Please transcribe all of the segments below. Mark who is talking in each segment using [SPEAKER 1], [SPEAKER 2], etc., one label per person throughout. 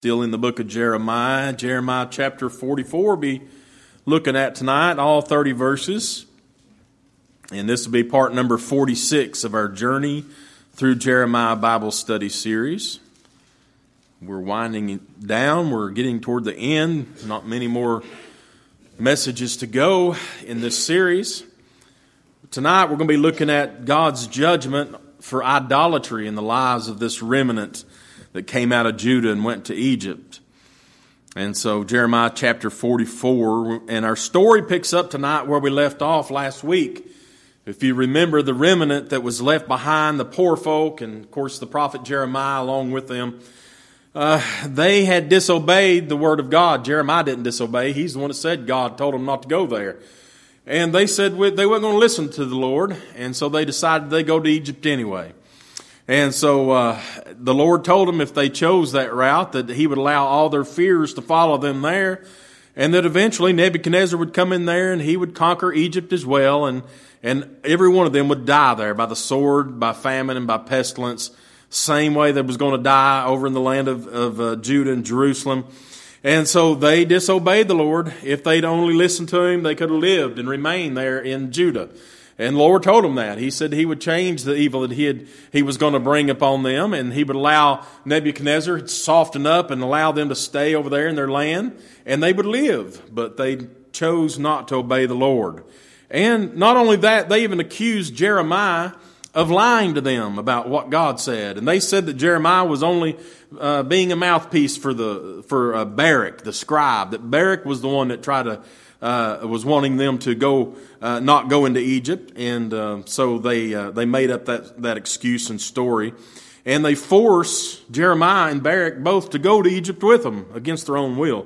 [SPEAKER 1] Still in the book of Jeremiah. Jeremiah chapter 44 be looking at tonight, all 30 verses. And this will be part number 46 of our journey through Jeremiah Bible study series. We're winding down. We're getting toward the end. Not many more messages to go in this series. Tonight we're going to be looking at God's judgment for idolatry in the lives of this remnant that came out of Judah and went to Egypt. And so Jeremiah chapter 44, and our story picks up tonight where we left off last week. If you remember the remnant that was left behind, the poor folk, and of course the prophet Jeremiah along with them, they had disobeyed the word of God. Jeremiah didn't disobey. He's the one that said God told them not to go there. And they said they weren't going to listen to the Lord, and so they decided they'd go to Egypt anyway. And so the Lord told them if they chose that route that He would allow all their fears to follow them there, and that eventually Nebuchadnezzar would come in there and he would conquer Egypt as well, and every one of them would die there by the sword, by famine, and by pestilence, same way that was going to die over in the land of Judah and Jerusalem. And so they disobeyed the Lord. If they'd only listened to Him, they could have lived and remained there in Judah. And the Lord told them that. He said He would change the evil that He was going to bring upon them, and He would allow Nebuchadnezzar to soften up and allow them to stay over there in their land, and they would live. But they chose not to obey the Lord. And not only that, they even accused Jeremiah of lying to them about what God said. And they said that Jeremiah was only being a mouthpiece for Baruch, the scribe, that Baruch was the one that was wanting them to not go into Egypt, and so they made up that excuse and story, and they forced Jeremiah and Baruch both to go to Egypt with them against their own will,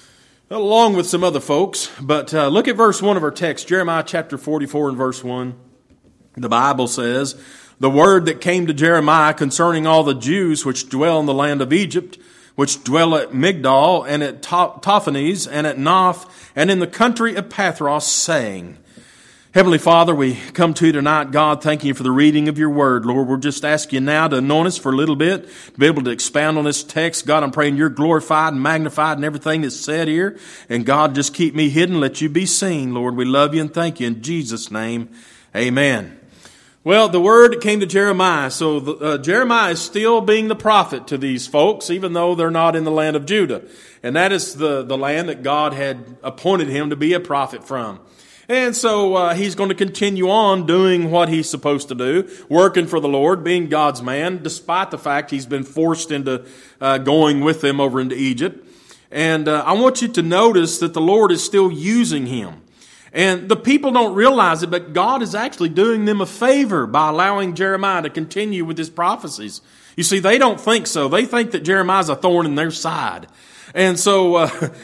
[SPEAKER 1] along with some other folks. But look at verse 1 of our text, Jeremiah chapter 44 and verse 1. The Bible says, "The word that came to Jeremiah concerning all the Jews which dwell in the land of Egypt, which dwell at Migdol, and at Tophanes, and at Noph, and in the country of Pathros, saying." Heavenly Father, we come to you tonight, God, thanking you for the reading of your word. Lord, we're just asking you now to anoint us for a little bit, to be able to expound on this text. God, I'm praying you're glorified and magnified in everything that's said here. And God, just keep me hidden, let you be seen. Lord, we love you and thank you. In Jesus' name, amen. Well, the word that came to Jeremiah. So Jeremiah is still being the prophet to these folks, even though they're not in the land of Judah. And that is the land that God had appointed him to be a prophet from. And so he's going to continue on doing what he's supposed to do, working for the Lord, being God's man, despite the fact he's been forced into going with them over into Egypt. And I want you to notice that the Lord is still using him. And the people don't realize it, but God is actually doing them a favor by allowing Jeremiah to continue with his prophecies. You see, they don't think so. They think that Jeremiah's a thorn in their side. And so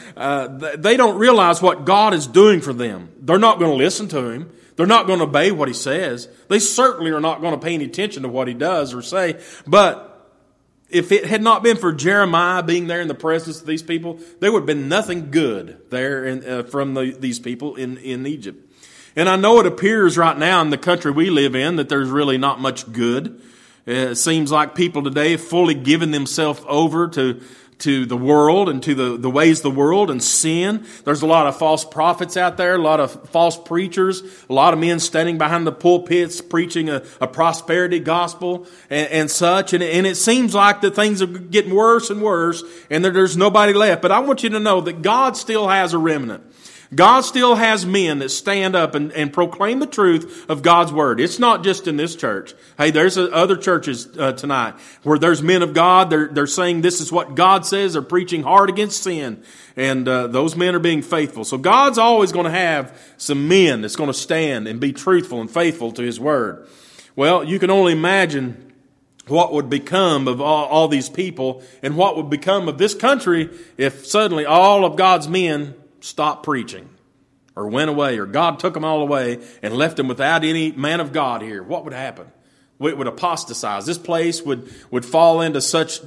[SPEAKER 1] they don't realize what God is doing for them. They're not going to listen to him. They're not going to obey what he says. They certainly are not going to pay any attention to what he does or say. But if it had not been for Jeremiah being there in the presence of these people, there would have been nothing good there from these people in Egypt. And I know it appears right now in the country we live in that there's really not much good. It seems like people today have fully given themselves over to the world and to the ways of the world and sin. There's a lot of false prophets out there, a lot of false preachers, a lot of men standing behind the pulpits preaching a prosperity gospel and such. And it seems like that things are getting worse and worse and that there's nobody left. But I want you to know that God still has a remnant. God still has men that stand up and proclaim the truth of God's word. It's not just in this church. Hey, there's other churches tonight where there's men of God. They're saying this is what God says. They're preaching hard against sin. And those men are being faithful. So God's always going to have some men that's going to stand and be truthful and faithful to His word. Well, you can only imagine what would become of all these people and what would become of this country if suddenly all of God's men stopped preaching or went away, or God took them all away and left them without any man of God here. What would happen? It would apostatize. This place would fall into such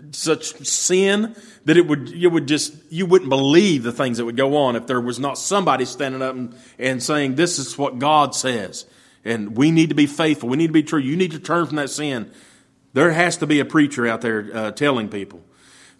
[SPEAKER 1] sin that you wouldn't believe the things that would go on if there was not somebody standing up and saying, this is what God says. And we need to be faithful. We need to be true. You need to turn from that sin. There has to be a preacher out there telling people.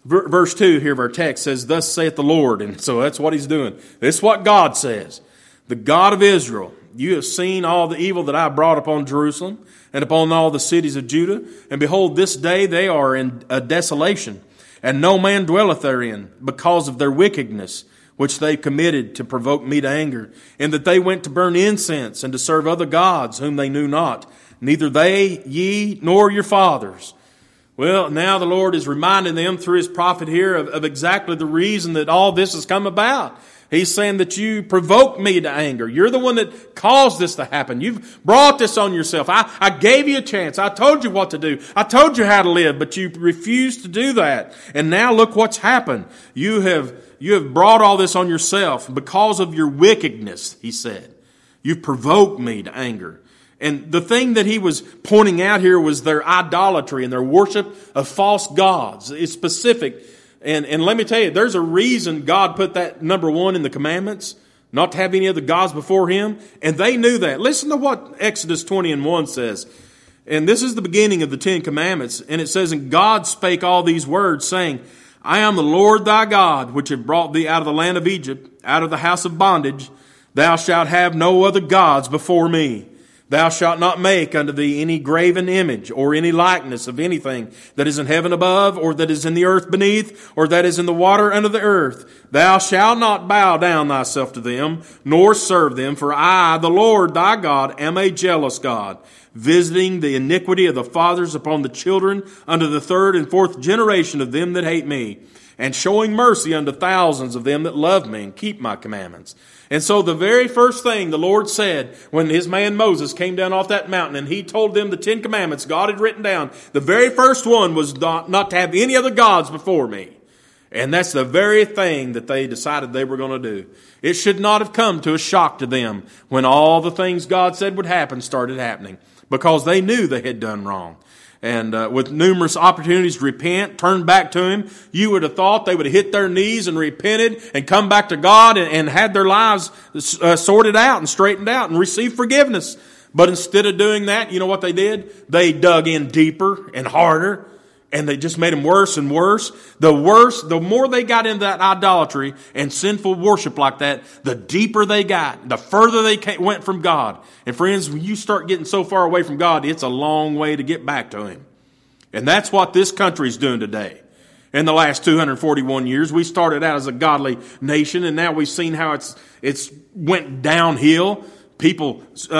[SPEAKER 1] Verse 2 here of our text says, "Thus saith the Lord." And so that's what he's doing. This is what God says. "The God of Israel, you have seen all the evil that I brought upon Jerusalem and upon all the cities of Judah. And behold, this day they are in a desolation, and no man dwelleth therein, because of their wickedness, which they committed to provoke me to anger, and that they went to burn incense and to serve other gods whom they knew not, neither they, ye, nor your fathers." Well, now the Lord is reminding them through his prophet here of exactly the reason that all this has come about. He's saying that you provoked me to anger. You're the one that caused this to happen. You've brought this on yourself. I gave you a chance. I told you what to do. I told you how to live, but you refused to do that. And now look what's happened. You have brought all this on yourself because of your wickedness, he said. You've provoked me to anger. And the thing that he was pointing out here was their idolatry and their worship of false gods. It's specific. And let me tell you, there's a reason God put that number 1 in the commandments, not to have any other gods before him. And they knew that. Listen to what Exodus 20:1 says. And this is the beginning of the 10 Commandments. And it says, "And God spake all these words, saying, I am the Lord thy God, which have brought thee out of the land of Egypt, out of the house of bondage. Thou shalt have no other gods before me. Thou shalt not make unto thee any graven image or any likeness of anything that is in heaven above, or that is in the earth beneath, or that is in the water under the earth. Thou shalt not bow down thyself to them, nor serve them. For I, the Lord thy God, am a jealous God, visiting the iniquity of the fathers upon the children unto the 3rd and 4th generation of them that hate me, and showing mercy unto thousands of them that love me and keep my commandments." And so the very first thing the Lord said when his man Moses came down off that mountain and he told them the 10 Commandments God had written down, the very first one was not to have any other gods before me. And that's the very thing that they decided they were going to do. It should not have come to a shock to them when all the things God said would happen started happening, because they knew they had done wrong. And with numerous opportunities to repent, turn back to him, you would have thought they would have hit their knees and repented and come back to God and had their lives sorted out and straightened out and received forgiveness. But instead of doing that, you know what they did? They dug in deeper and harder, and they just made them worse and worse. The more they got into that idolatry and sinful worship like that, the deeper they got, the further they went from God. And friends, when you start getting so far away from God, it's a long way to get back to him. And that's what this country is doing today. In the last 241 years, we started out as a godly nation, and now we've seen how it's went downhill. People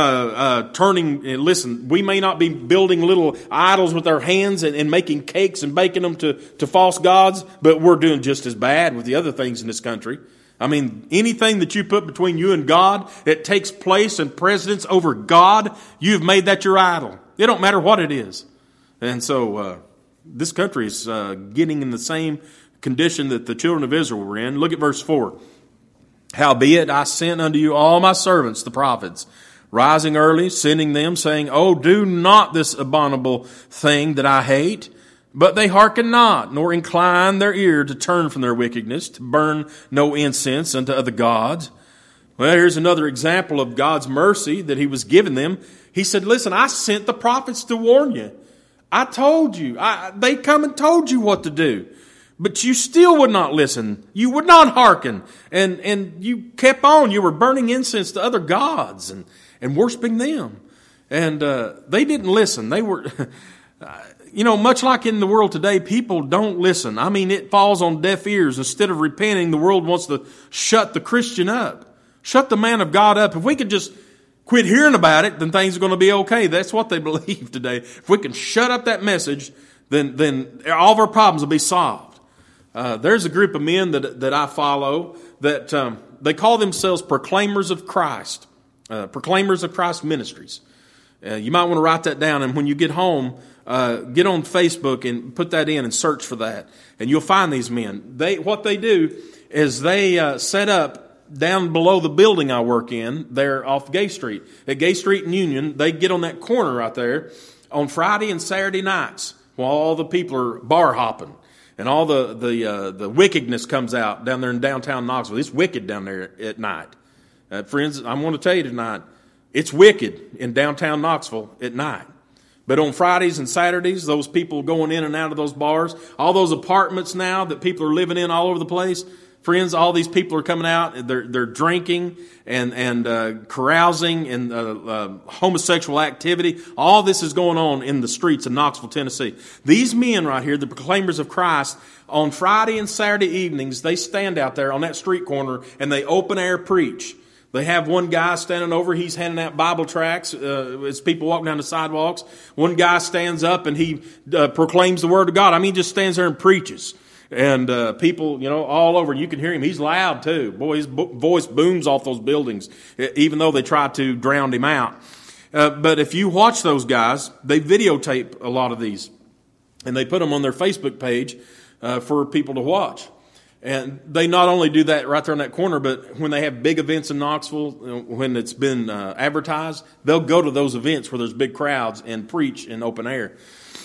[SPEAKER 1] turning, listen, we may not be building little idols with our hands and making cakes and baking them to false gods, but we're doing just as bad with the other things in this country. I mean, anything that you put between you and God that takes place and precedence over God, you've made that your idol. It don't matter what it is. And so this country is getting in the same condition that the children of Israel were in. Look at verse 4. "Howbeit I sent unto you all my servants, the prophets, rising early, sending them, saying, Oh, do not this abominable thing that I hate. But they hearken not, nor incline their ear to turn from their wickedness, to burn no incense unto other gods." Well, here's another example of God's mercy that he was giving them. He said, listen, I sent the prophets to warn you. I told you. They come and told you what to do. But you still would not listen. You would not hearken. And you kept on. You were burning incense to other gods and worshiping them. And they didn't listen. They were... much like in the world today, people don't listen. I mean, it falls on deaf ears. Instead of repenting, the world wants to shut the Christian up. Shut the man of God up. If we could just quit hearing about it, then things are going to be okay. That's what they believe today. If we can shut up that message, then all of our problems will be solved. There's a group of men that I follow that they call themselves Proclaimers of Christ. Proclaimers of Christ Ministries. You might want to write that down, and when you get home, get on Facebook and put that in and search for that, and you'll find these men. What they do is they set up down below the building I work in, there off Gay Street. At Gay Street and Union, they get on that corner right there on Friday and Saturday nights while all the people are bar hopping and all the wickedness comes out down there in downtown Knoxville. It's wicked down there at night. Friends, I want to tell you tonight, it's wicked in downtown Knoxville at night. But on Fridays and Saturdays, those people going in and out of those bars, all those apartments now that people are living in all over the place, friends, all these people are coming out, they're drinking and carousing and homosexual activity. All this is going on in the streets of Knoxville, Tennessee. These men right here, the proclaimers of Christ, on Friday and Saturday evenings, they stand out there on that street corner and they open air preach. They have one guy standing over, he's handing out Bible tracts as people walk down the sidewalks. One guy stands up and he proclaims the Word of God. I mean, he just stands there and preaches. And people, all over, you can hear him. He's loud too. Boy, his voice booms off those buildings, even though they try to drown him out. But if you watch those guys, they videotape a lot of these. And they put them on their Facebook page for people to watch. And they not only do that right there in that corner, but when they have big events in Knoxville, when it's been advertised, they'll go to those events where there's big crowds and preach in open air.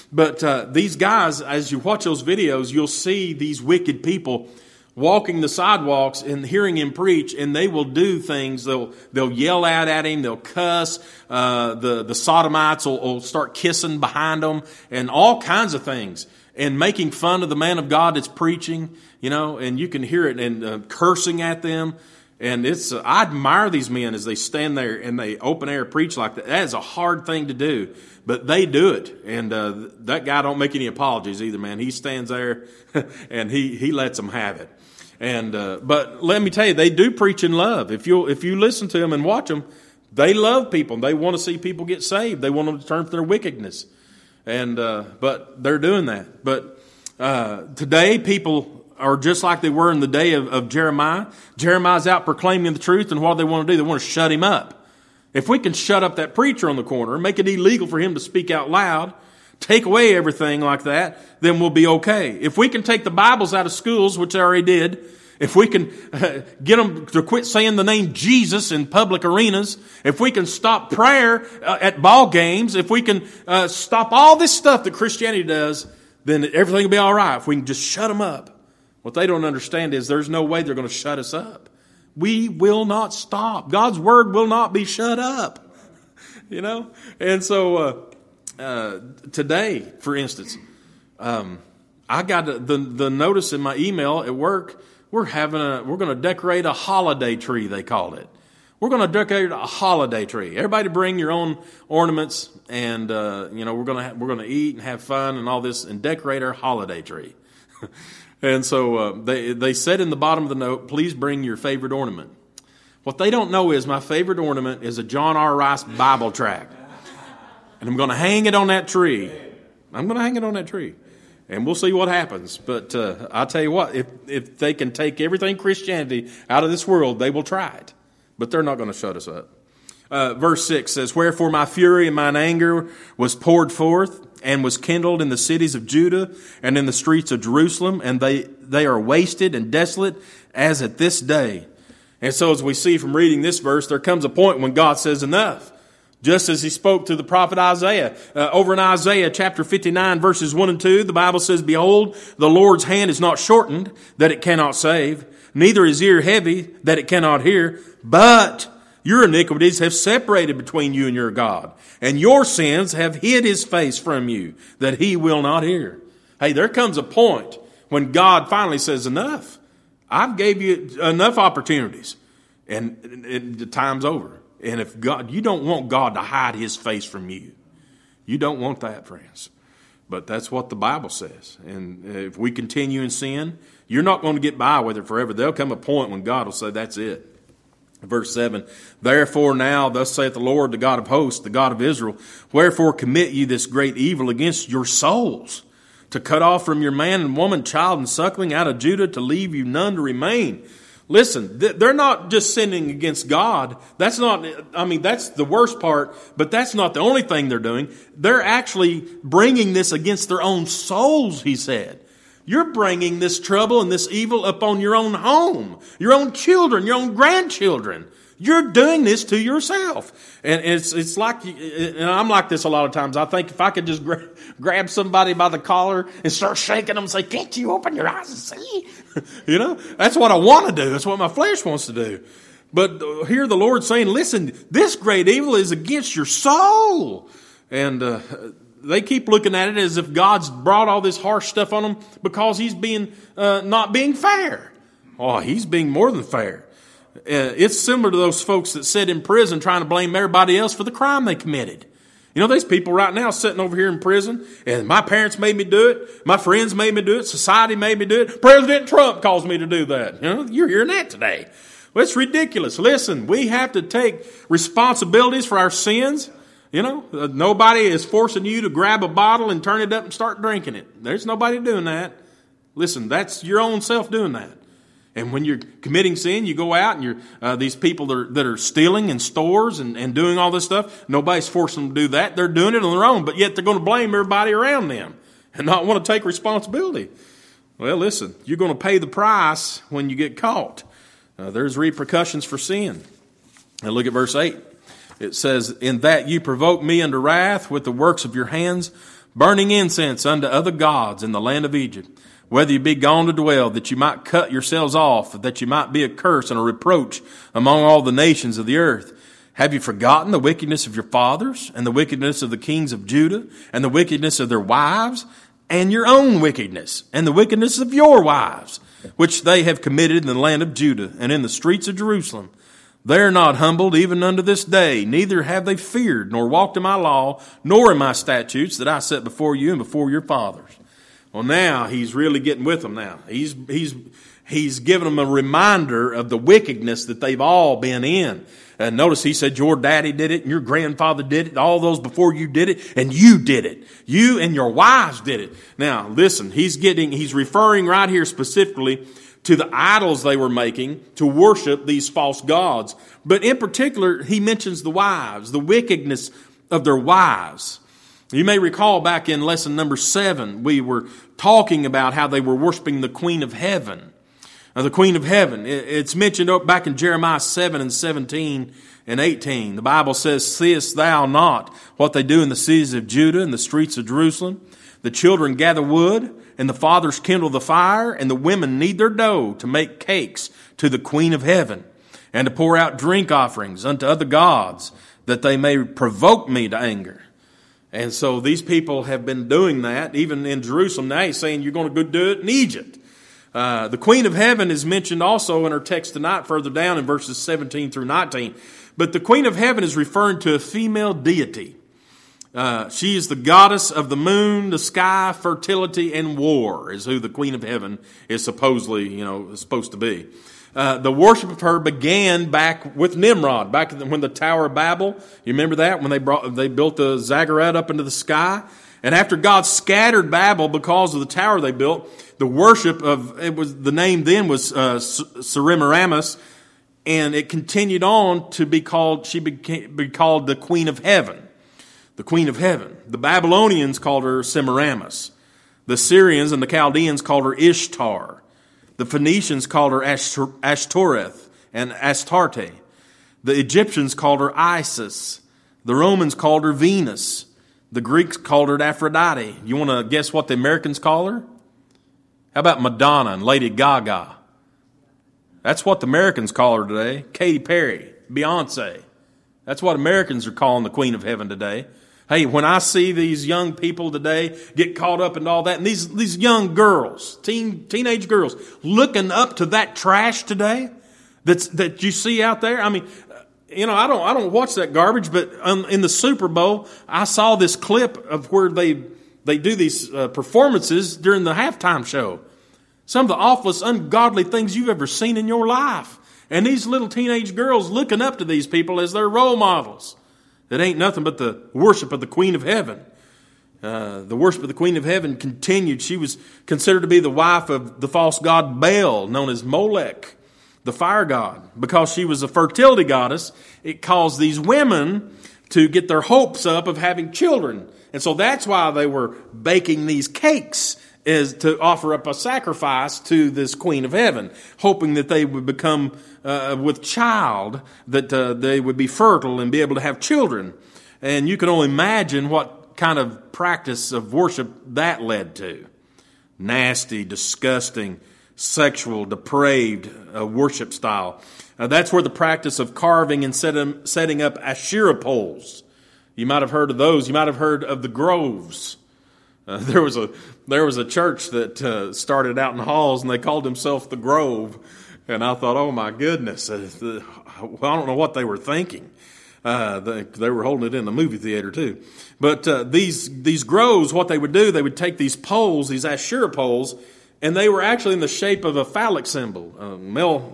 [SPEAKER 1] But these guys, as you watch those videos, you'll see these wicked people walking the sidewalks and hearing him preach, and they will do things. They'll yell out at him. They'll cuss. The sodomites will start kissing behind them and all kinds of things, and making fun of the man of God that's preaching, and you can hear it, and cursing at them. And I admire these men as they stand there and they open air preach like that. That is a hard thing to do, but they do it. And that guy don't make any apologies either, man. He stands there and he lets them have it. And but let me tell you, they do preach in love. If you listen to them and watch them, they love people. They want to see people get saved. They want them to turn from their wickedness. And but they're doing that. But today, people are just like they were in the day of Jeremiah. Jeremiah's out proclaiming the truth, and what do they want to do? They want to shut him up. If we can shut up that preacher on the corner, make it illegal for him to speak out loud, take away everything like that, then we'll be okay. If we can take the Bibles out of schools, which I already did, if we can get them to quit saying the name Jesus in public arenas, if we can stop prayer at ball games, if we can stop all this stuff that Christianity does, then everything will be all right. If we can just shut them up. What they don't understand is there's no way they're going to shut us up. We will not stop. God's Word will not be shut up. And so today, for instance, I got the notice in my email at work. We're going to decorate a holiday tree, they called it. We're going to decorate a holiday tree. Everybody bring your own ornaments, and we're going to eat and have fun and all this, and decorate our holiday tree. And so they said in the bottom of the note, please bring your favorite ornament. What they don't know is my favorite ornament is a John R. Rice Bible tract. And I'm going to hang it on that tree. And we'll see what happens. But I'll tell you what, if they can take everything Christianity out of this world, they will try it. But they're not going to shut us up. Verse 6 says, wherefore my fury and mine anger was poured forth, and was kindled in the cities of Judah and in the streets of Jerusalem, and they are wasted and desolate as at this day. And so as we see from reading this verse, there comes a point when God says enough. Just as he spoke to the prophet Isaiah. Over in Isaiah chapter 59 verses 1 and 2, the Bible says, behold, the Lord's hand is not shortened that it cannot save, neither is ear heavy that it cannot hear, but your iniquities have separated between you and your God, and your sins have hid his face from you, that he will not hear. Hey, there comes a point when God finally says, enough. I've gave you enough opportunities, and the time's over. And if God, you don't want God to hide his face from you. You don't want that, friends. But that's what the Bible says. And if we continue in sin, you're not going to get by with it forever. There'll come a point when God will say, that's it. Verse 7, therefore now, thus saith the Lord, the God of hosts, the God of Israel, wherefore commit ye this great evil against your souls, to cut off from your man and woman, child and suckling out of Judah, to leave you none to remain. Listen, they're not just sinning against God. That's the worst part, but that's not the only thing they're doing. They're actually bringing this against their own souls, he said. You're bringing this trouble and this evil upon your own home, your own children, your own grandchildren. You're doing this to yourself. And it's like, and I'm like this a lot of times. I think if I could just grab somebody by the collar and start shaking them and say, can't you open your eyes and see? That's what I want to do. That's what my flesh wants to do. But here the Lord's saying, listen, this great evil is against your soul. And they keep looking at it as if God's brought all this harsh stuff on them because he's being not being fair. Oh, he's being more than fair. It's similar to those folks that sit in prison trying to blame everybody else for the crime they committed. You know, there's people right now sitting over here in prison, and my parents made me do it, my friends made me do it, society made me do it, President Trump caused me to do that. You know, you're hearing that today. Well, it's ridiculous. Listen, we have to take responsibilities for our sins. You know, nobody is forcing you to grab a bottle and turn it up and start drinking it. There's nobody doing that. Listen, that's your own self doing that. And when you're committing sin, you go out and you're these people that are stealing in stores and doing all this stuff. Nobody's forcing them to do that. They're doing it on their own, but yet they're going to blame everybody around them and not want to take responsibility. Well, listen, you're going to pay the price when you get caught. There's repercussions for sin. Now look at verse 8. It says, "In that you provoke me unto wrath with the works of your hands, burning incense unto other gods in the land of Egypt. Whether you be gone to dwell, that you might cut yourselves off, that you might be a curse and a reproach among all the nations of the earth. Have you forgotten the wickedness of your fathers, and the wickedness of the kings of Judah, and the wickedness of their wives, and your own wickedness, and the wickedness of your wives, which they have committed in the land of Judah, and in the streets of Jerusalem? They are not humbled even unto this day, neither have they feared, nor walked in my law, nor in my statutes that I set before you and before your fathers." Well, now he's really getting with them now. He's giving them a reminder of the wickedness that they've all been in. And notice he said your daddy did it and your grandfather did it, all those before you did it, and you did it. You and your wives did it. Now, listen, he's referring right here specifically to the idols they were making to worship these false gods. But in particular, he mentions the wives, the wickedness of their wives. You may recall back in lesson number 7, we were talking about how they were worshiping the Queen of Heaven. The Queen of Heaven. It's mentioned back in Jeremiah 7 and 17 and 18. The Bible says, "Seest thou not what they do in the cities of Judah and the streets of Jerusalem? The children gather wood, and the fathers kindle the fire, and the women knead their dough to make cakes to the Queen of Heaven, and to pour out drink offerings unto other gods, that they may provoke me to anger." And so these people have been doing that, even in Jerusalem. Now he's saying you're going to go do it in Egypt. The Queen of Heaven is mentioned also in our text tonight, further down in verses 17 through 19. But the Queen of Heaven is referring to a female deity. She is the goddess of the moon, the sky, fertility, and war, is who the Queen of Heaven is supposedly, supposed to be. The worship of her began back with Nimrod, back when the Tower of Babel. You remember that when they built the zaggurat up into the sky, and after God scattered Babel because of the tower they built, the worship the name then was Semiramis, and it continued on to be called. She became called the Queen of Heaven, the Queen of Heaven. The Babylonians called her Semiramis. The Syrians and the Chaldeans called her Ishtar. The Phoenicians called her Ashtoreth and Astarte. The Egyptians called her Isis. The Romans called her Venus. The Greeks called her Aphrodite. You want to guess what the Americans call her? How about Madonna and Lady Gaga? That's what the Americans call her today. Katy Perry, Beyonce. That's what Americans are calling the Queen of Heaven today. Hey, when I see these young people today get caught up in all that, and these young girls, teenage girls, looking up to that trash today that you see out there. I mean, I don't watch that garbage, but in the Super Bowl, I saw this clip of where they do these performances during the halftime show. Some of the awfulest, ungodly things you've ever seen in your life. And these little teenage girls looking up to these people as their role models. It ain't nothing but the worship of the Queen of Heaven. The worship of the Queen of Heaven continued. She was considered to be the wife of the false god Baal, known as Molech, the fire god. Because she was a fertility goddess, it caused these women to get their hopes up of having children. And so that's why they were baking these cakes, is to offer up a sacrifice to this Queen of Heaven, hoping that they would become with child, that they would be fertile and be able to have children. And you can only imagine what kind of practice of worship that led to. Nasty, disgusting, sexual, depraved worship style. That's where the practice of carving and setting up Asherah poles. You might have heard of those. You might have heard of the groves. There was a church that started out in Halls, and they called themselves the Grove. And I thought, oh my goodness, I don't know what they were thinking. They were holding it in the movie theater too. But these groves, what they would do, they would take these poles, these Asherah poles, and they were actually in the shape of a phallic symbol, a male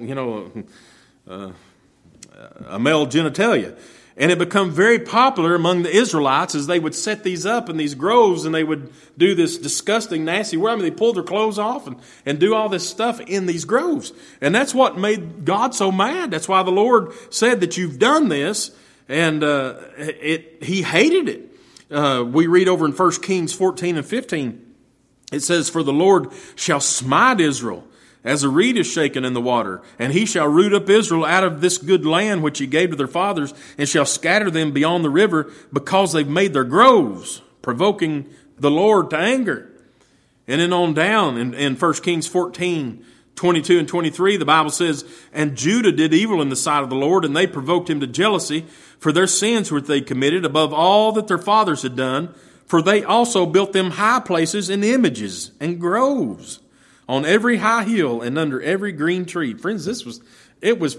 [SPEAKER 1] genitalia. And it became very popular among the Israelites as they would set these up in these groves, and they would do this disgusting, nasty work. I mean, they pulled their clothes off and do all this stuff in these groves. And that's what made God so mad. That's why the Lord said that you've done this, and He hated it. We read over in 1 Kings 14 and 15, it says, "For the Lord shall smite Israel as a reed is shaken in the water, and He shall root up Israel out of this good land which He gave to their fathers, and shall scatter them beyond the river, because they've made their groves, provoking the Lord to anger." And then on down in 1 Kings 14, 22 and 23, the Bible says, "And Judah did evil in the sight of the Lord, and they provoked Him to jealousy for their sins which they committed above all that their fathers had done. For they also built them high places and images and groves on every high hill and under every green tree." Friends, it was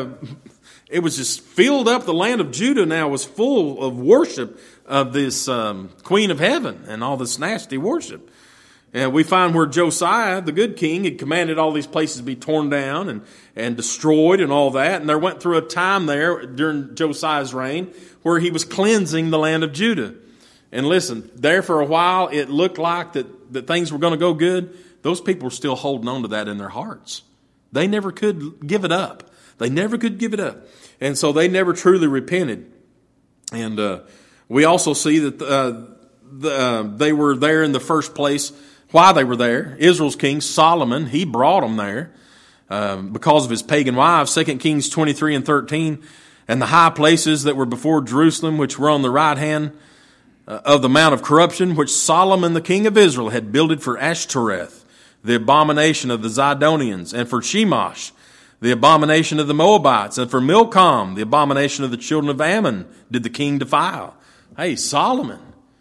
[SPEAKER 1] just filled up. The land of Judah now was full of worship of this Queen of Heaven and all this nasty worship. And we find where Josiah, the good king, had commanded all these places to be torn down and destroyed and all that. And there went through a time there during Josiah's reign where he was cleansing the land of Judah. And listen, there for a while it looked like that things were going to go good. Those people were still holding on to that in their hearts. They never could give it up. They never could give it up. And so they never truly repented. And we also see that they were there in the first place. Why they were there, Israel's king Solomon, he brought them there because of his pagan wives. 2 Kings 23 and 13, "And the high places that were before Jerusalem, which were on the right hand of the mount of corruption, which Solomon the king of Israel had builded for Ashtoreth, the abomination of the Zidonians, and for Shemosh, the abomination of the Moabites, and for Milcom, the abomination of the children of Ammon, did the king defile." Hey, Solomon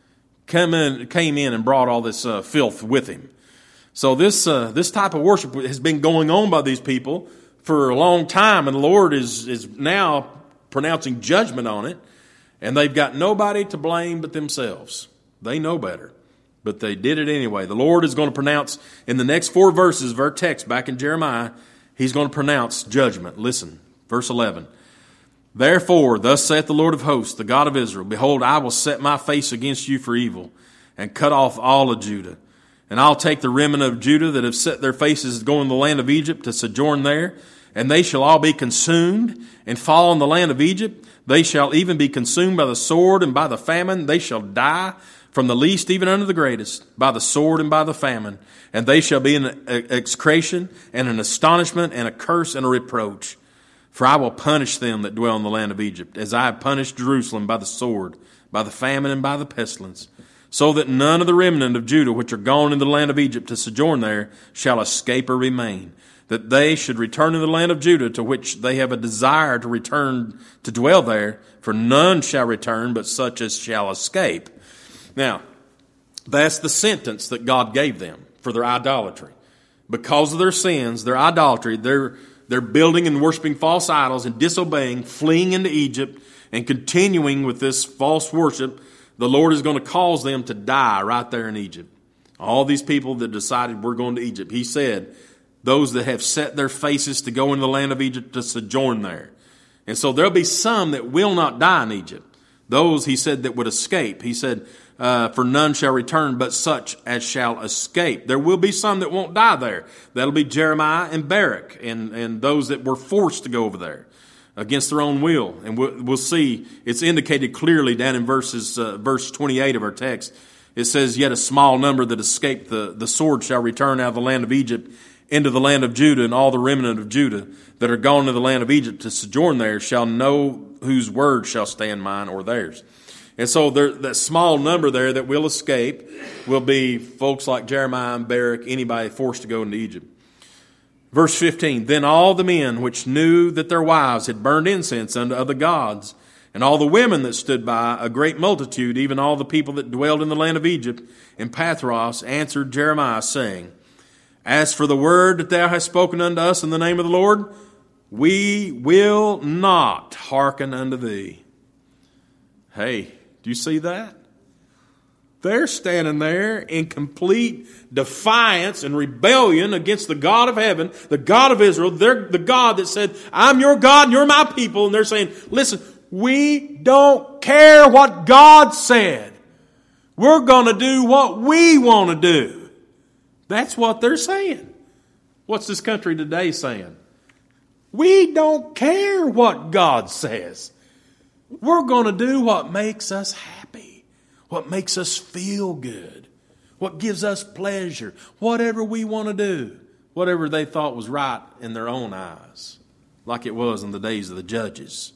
[SPEAKER 1] came in and brought all this filth with him. So this type of worship has been going on by these people for a long time, and the Lord is now pronouncing judgment on it, and they've got nobody to blame but themselves. They know better, but they did it anyway. The Lord is going to pronounce in the next 4 verses of our text back in Jeremiah, He's going to pronounce judgment. Listen, verse 11. "Therefore, thus saith the Lord of hosts, the God of Israel, Behold, I will set my face against you for evil, and cut off all of Judah. And I'll take the remnant of Judah that have set their faces to go in the land of Egypt to sojourn there, and they shall all be consumed, and fall in the land of Egypt. They shall even be consumed by the sword and by the famine. They shall die from the least even unto the greatest, by the sword and by the famine. And they shall be an execration and an astonishment and a curse and a reproach. For I will punish them that dwell in the land of Egypt, as I have punished Jerusalem by the sword, by the famine, and by the pestilence. So that none of the remnant of Judah which are gone into the land of Egypt to sojourn there shall escape or remain. That they should return to the land of Judah, to which they have a desire to return to dwell there. For none shall return, but such as shall escape." Now, that's the sentence that God gave them for their idolatry. Because of their sins, their idolatry, they're building and worshiping false idols and disobeying, fleeing into Egypt, and continuing with this false worship. The Lord is going to cause them to die right there in Egypt. All these people that decided we're going to Egypt. He said, those that have set their faces to go into the land of Egypt to sojourn there. And so there'll be some that will not die in Egypt. Those, he said, that would escape. He said, for none shall return, but such as shall escape. There will be some that won't die there. That'll be Jeremiah and Barak and those that were forced to go over there against their own will. And we'll see it's indicated clearly down in verse 28 of our text. It says, "Yet a small number that escaped the sword shall return out of the land of Egypt into the land of Judah, and all the remnant of Judah that are gone to the land of Egypt to sojourn there shall know whose word shall stand mine or theirs." And so that small number there that will escape will be folks like Jeremiah and Barak, anybody forced to go into Egypt. Verse 15, "Then all the men which knew that their wives had burned incense unto other gods, And all the women that stood by, a great multitude, even all the people that dwelled in the land of Egypt, and Pathros, answered Jeremiah, saying, As for the word that thou hast spoken unto us in the name of the Lord, we will not hearken unto thee. Hey, do you see that? They're standing there in complete defiance and rebellion against the God of heaven, the God of Israel. They're the God that said, I'm your God and you're my people. And they're saying, listen, we don't care what God said. We're going to do what we want to do. That's what they're saying. What's this country today saying? We don't care what God says. We're going to do what makes us happy, what makes us feel good, what gives us pleasure, whatever we want to do, whatever they thought was right in their own eyes, like it was in the days of the judges.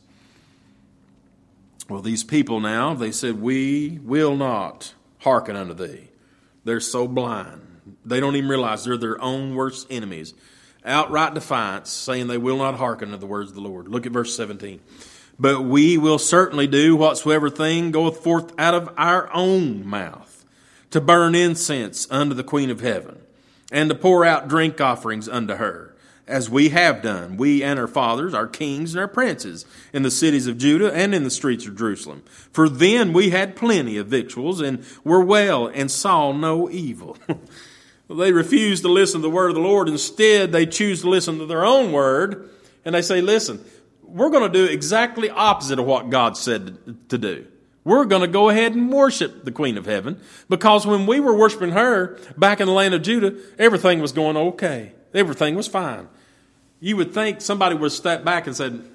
[SPEAKER 1] Well, these people now, they said, we will not hearken unto thee. They're so blind. They don't even realize they're their own worst enemies. Outright defiance, saying they will not hearken to the words of the Lord. Look at verse 17. But we will certainly do whatsoever thing goeth forth out of our own mouth, to burn incense unto the Queen of Heaven, and to pour out drink offerings unto her, as we have done, we and our fathers, our kings and our princes, in the cities of Judah and in the streets of Jerusalem. For then we had plenty of victuals, and were well, and saw no evil. They refused to listen to the word of the Lord. Instead, they choose to listen to their own word, and they say, listen, we're going to do exactly opposite of what God said to do. We're going to go ahead and worship the Queen of Heaven, because when we were worshiping her back in the land of Judah, everything was going okay. Everything was fine. You would think somebody would step back and said,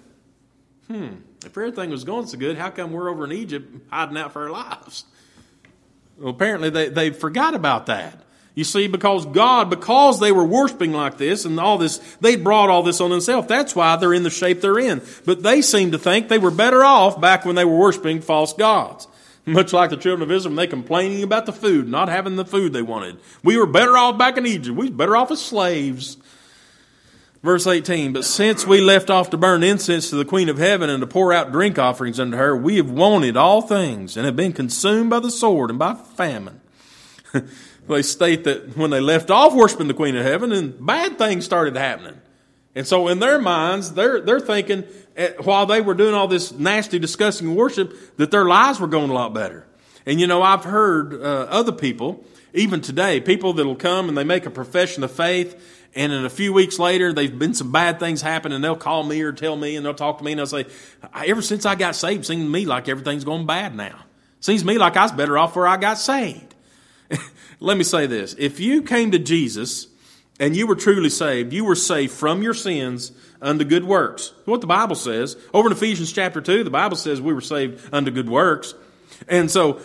[SPEAKER 1] if everything was going so good, how come we're over in Egypt hiding out for our lives? Well, apparently they forgot about that. You see, because they were worshiping like this and all this, they brought all this on themselves. That's why they're in the shape they're in. But they seem to think they were better off back when they were worshiping false gods. Much like the children of Israel, they complaining about the food, not having the food they wanted. We were better off back in Egypt. We were better off as slaves. Verse 18, but since we left off to burn incense to the Queen of Heaven and to pour out drink offerings unto her, we have wanted all things and have been consumed by the sword and by famine. They state that when they left off worshiping the Queen of Heaven, and bad things started happening. And so in their minds, they're thinking, while they were doing all this nasty, disgusting worship, that their lives were going a lot better. And I've heard other people, even today, people that'll come and they make a profession of faith, and in a few weeks later, they've been some bad things happen, and they'll call me or tell me, and they'll talk to me, and they'll say, ever since I got saved, it seems to me like everything's going bad now. Seems to me like I was better off where I got saved. Let me say this. If you came to Jesus and you were truly saved, you were saved from your sins unto good works. What the Bible says. Over in Ephesians chapter 2, the Bible says we were saved unto good works. And so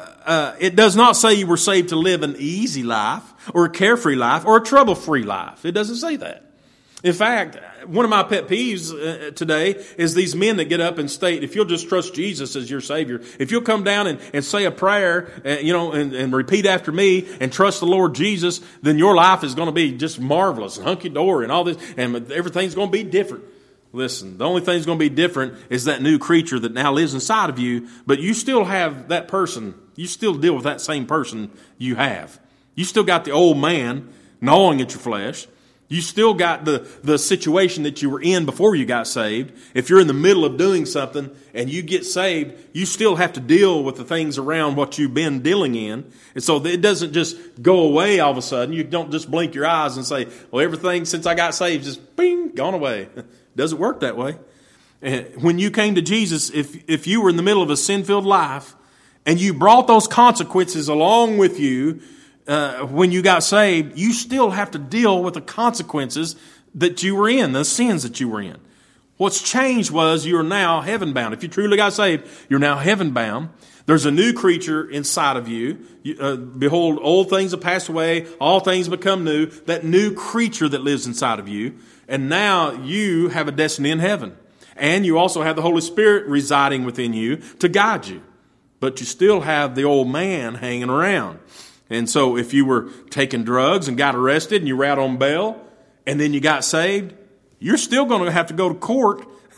[SPEAKER 1] it does not say you were saved to live an easy life or a carefree life or a trouble-free life. It doesn't say that. In fact, one of my pet peeves today is these men that get up and state, if you'll just trust Jesus as your Savior, if you'll come down and say a prayer, and repeat after me and trust the Lord Jesus, then your life is going to be just marvelous and hunky-dory and all this, and everything's going to be different. Listen, the only thing that's going to be different is that new creature that now lives inside of you, but you still have that person. You still deal with that same person you have. You still got the old man gnawing at your flesh. You still got the situation that you were in before you got saved. If you're in the middle of doing something and you get saved, you still have to deal with the things around what you've been dealing in. And so it doesn't just go away all of a sudden. You don't just blink your eyes and say, well, everything since I got saved just bing, gone away. It doesn't work that way. When you came to Jesus, if you were in the middle of a sin-filled life and you brought those consequences along with you, when you got saved, you still have to deal with the consequences that you were in, the sins that you were in. What's changed was you're now heaven-bound. If you truly got saved, you're now heaven-bound. There's a new creature inside of you. Behold, old things have passed away, all things become new. That new creature that lives inside of you. And now you have a destiny in heaven. And you also have the Holy Spirit residing within you to guide you. But you still have the old man hanging around. And so if you were taking drugs and got arrested and you were out on bail and then you got saved, you're still going to have to go to court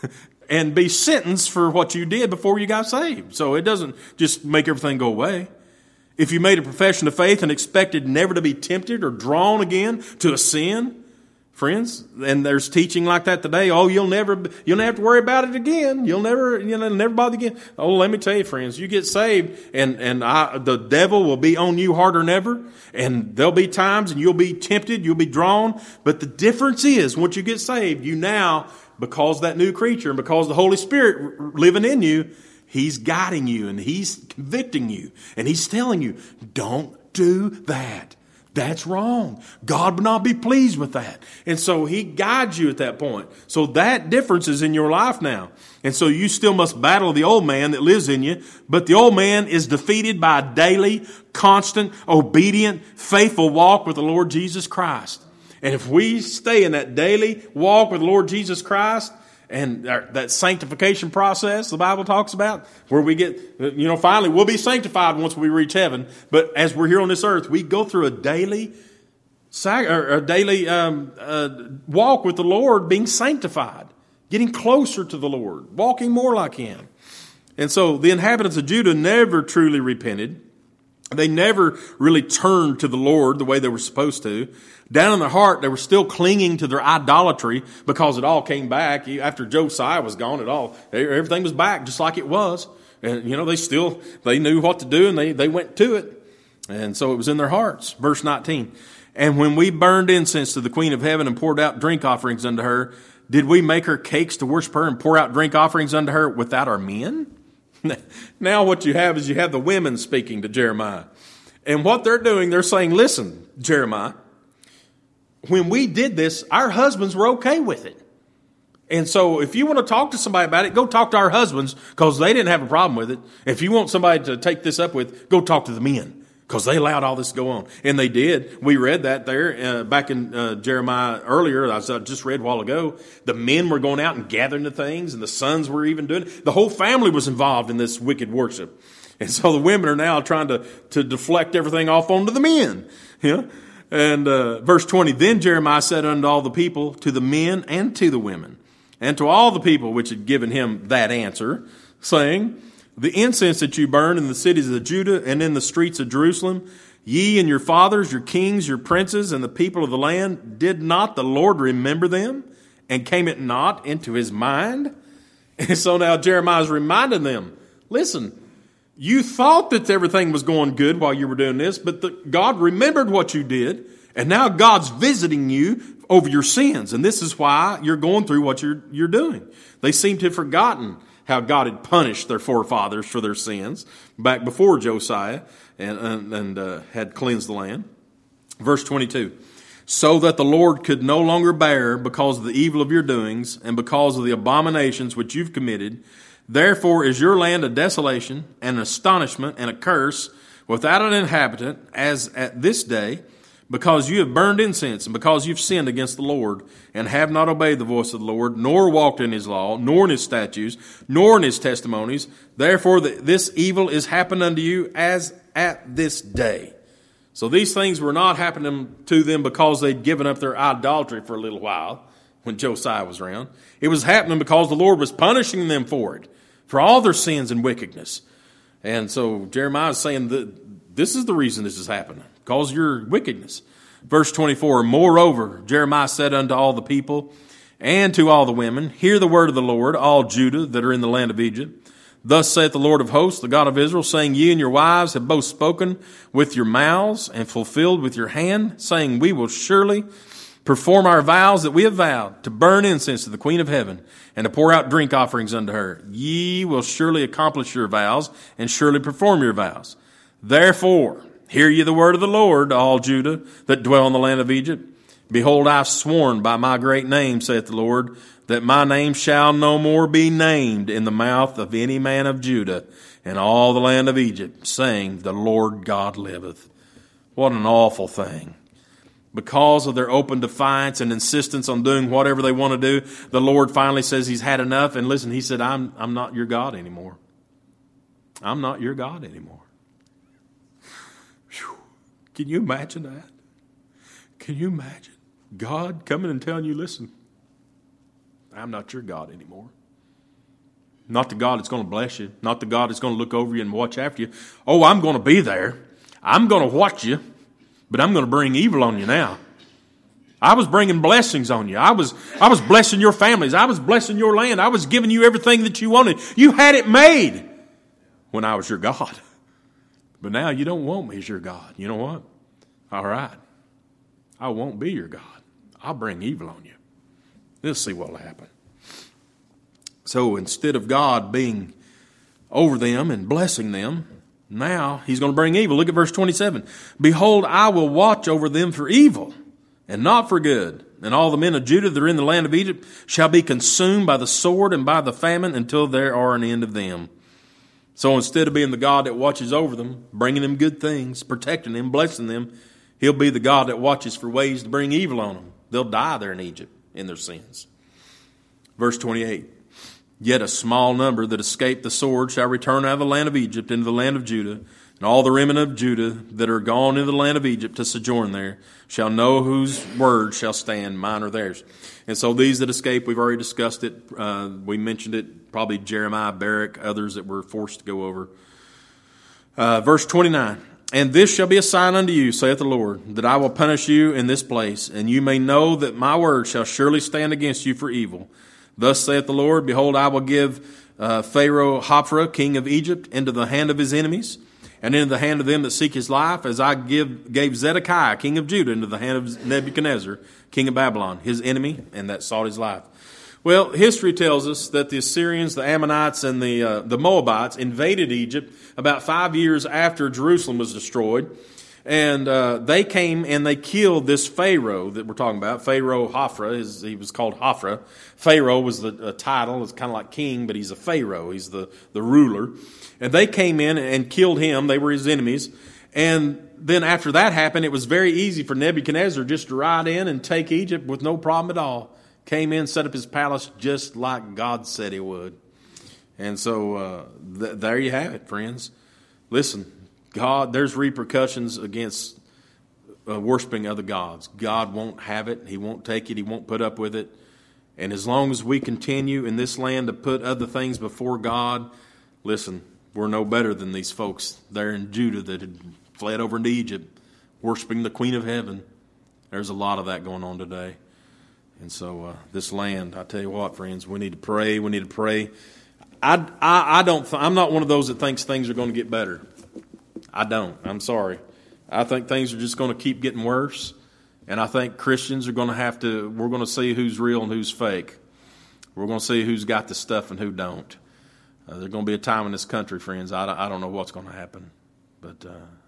[SPEAKER 1] and be sentenced for what you did before you got saved. So it doesn't just make everything go away. If you made a profession of faith and expected never to be tempted or drawn again to a sin, friends, and there's teaching like that today. Oh, you'll never have to worry about it again. You'll never bother again. Oh, let me tell you, friends, you get saved, and the devil will be on you harder than ever. And there'll be times, and you'll be tempted, you'll be drawn. But the difference is, once you get saved, you now, because that new creature, and because the Holy Spirit living in you, He's guiding you, and He's convicting you, and He's telling you, don't do that. That's wrong. God would not be pleased with that. And so He guides you at that point. So that difference is in your life now. And so you still must battle the old man that lives in you, but the old man is defeated by a daily, constant, obedient, faithful walk with the Lord Jesus Christ. And if we stay in that daily walk with the Lord Jesus Christ, and that sanctification process the Bible talks about, where we get, finally we'll be sanctified once we reach heaven. But as we're here on this earth, we go through a daily walk with the Lord, being sanctified, getting closer to the Lord, walking more like Him. And so the inhabitants of Judah never truly repented. They never really turned to the Lord the way they were supposed to. Down in their heart, they were still clinging to their idolatry, because it all came back. After Josiah was gone, everything was back just like it was. And, they knew what to do, and they went to it. And so it was in their hearts. Verse 19. And when we burned incense to the Queen of Heaven and poured out drink offerings unto her, did we make her cakes to worship her and pour out drink offerings unto her without our men? Now what you have is you have the women speaking to Jeremiah. And what they're doing, they're saying, listen, Jeremiah, when we did this, our husbands were okay with it. And so if you want to talk to somebody about it, go talk to our husbands, because they didn't have a problem with it. If you want somebody to take this up with, go talk to the men, because they allowed all this to go on. And they did. We read that there back in Jeremiah earlier, as I just read a while ago. The men were going out and gathering the things, and the sons were even doing it. The whole family was involved in this wicked worship. And so the women are now trying to deflect everything off onto the men. And verse 20, then Jeremiah said unto all the people, to the men and to the women, and to all the people which had given him that answer, saying, the incense that you burn in the cities of Judah and in the streets of Jerusalem, ye and your fathers, your kings, your princes, and the people of the land, did not the Lord remember them? And came it not into His mind? And so now Jeremiah is reminding them, listen, you thought that everything was going good while you were doing this, but God remembered what you did, and now God's visiting you over your sins, and this is why you're going through what you're doing. They seem to have forgotten how God had punished their forefathers for their sins back before Josiah and had cleansed the land. Verse 22, so that the Lord could no longer bear because of the evil of your doings and because of the abominations which you've committed. Therefore is your land a desolation and an astonishment and a curse without an inhabitant as at this day, because you have burned incense and because you've sinned against the Lord and have not obeyed the voice of the Lord, nor walked in His law, nor in His statutes, nor in His testimonies. Therefore this evil is happened unto you as at this day. So these things were not happening to them because they'd given up their idolatry for a little while when Josiah was around. It was happening because the Lord was punishing them for it, for all their sins and wickedness. And so Jeremiah is saying that this is the reason this is happening, because of your wickedness. Verse 24, moreover, Jeremiah said unto all the people and to all the women, hear the word of the Lord, all Judah that are in the land of Egypt. Thus saith the Lord of hosts, the God of Israel, saying, ye and your wives have both spoken with your mouths and fulfilled with your hand, saying, we will surely perform our vows that we have vowed, to burn incense to the Queen of Heaven, and to pour out drink offerings unto her. Ye will surely accomplish your vows, and surely perform your vows. Therefore, hear ye the word of the Lord, all Judah that dwell in the land of Egypt. Behold, I have sworn by my great name, saith the Lord, that my name shall no more be named in the mouth of any man of Judah in all the land of Egypt, saying, the Lord God liveth. What an awful thing. Because of their open defiance and insistence on doing whatever they want to do, the Lord finally says He's had enough. And listen, He said, I'm not your God anymore. I'm not your God anymore. Whew. Can you imagine that? Can you imagine God coming and telling you, listen, I'm not your God anymore. Not the God that's going to bless you. Not the God that's going to look over you and watch after you. Oh, I'm going to be there. I'm going to watch you, but I'm going to bring evil on you now. I was bringing blessings on you. I was blessing your families. I was blessing your land. I was giving you everything that you wanted. You had it made when I was your God. But now you don't want me as your God. You know what? All right. I won't be your God. I'll bring evil on you. Let's see what will happen. So instead of God being over them and blessing them, now he's going to bring evil. Look at verse 27. Behold, I will watch over them for evil and not for good. And all the men of Judah that are in the land of Egypt shall be consumed by the sword and by the famine until there are an end of them. So instead of being the God that watches over them, bringing them good things, protecting them, blessing them, he'll be the God that watches for ways to bring evil on them. They'll die there in Egypt in their sins. Verse 28. Yet a small number that escape the sword shall return out of the land of Egypt into the land of Judah, and all the remnant of Judah that are gone into the land of Egypt to sojourn there shall know whose word shall stand, mine or theirs. And so these that escape, we've already discussed it. We mentioned it, probably Jeremiah, Barak, others that were forced to go over. Verse 29. And this shall be a sign unto you, saith the Lord, that I will punish you in this place, and you may know that my word shall surely stand against you for evil. Thus saith the Lord, behold, I will give Pharaoh Hophra, king of Egypt, into the hand of his enemies, and into the hand of them that seek his life, as I gave Zedekiah, king of Judah, into the hand of Nebuchadnezzar, king of Babylon, his enemy, and that sought his life. Well, history tells us that the Assyrians, the Ammonites, and the Moabites invaded Egypt about 5 years after Jerusalem was destroyed. And they came and they killed this Pharaoh that we're talking about. Pharaoh Hophra, he was called Hophra. Pharaoh was the title. It's kind of like king, but he's a Pharaoh. He's the ruler. And they came in and killed him. They were his enemies. And then after that happened, it was very easy for Nebuchadnezzar just to ride in and take Egypt with no problem at all. Came in, set up his palace just like God said he would. And so there you have it, friends. Listen, God, there's repercussions against worshiping other gods. God won't have it. He won't take it. He won't put up with it. And as long as we continue in this land to put other things before God, listen, we're no better than these folks there in Judah that had fled over into Egypt, worshiping the Queen of Heaven. There's a lot of that going on today. And so this land, I tell you what, friends, we need to pray. We need to pray. I'm not one of those that thinks things are going to get better. I don't. I'm sorry. I think things are just going to keep getting worse. And I think Christians are going to we're going to see who's real and who's fake. We're going to see who's got the stuff and who don't. There's going to be a time in this country, friends, I don't know what's going to happen. But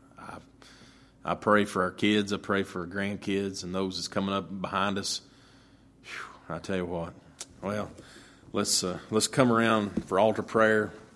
[SPEAKER 1] I pray for our kids. I pray for our grandkids and those that's coming up behind us. I tell you what. Well, let's come around for altar prayer.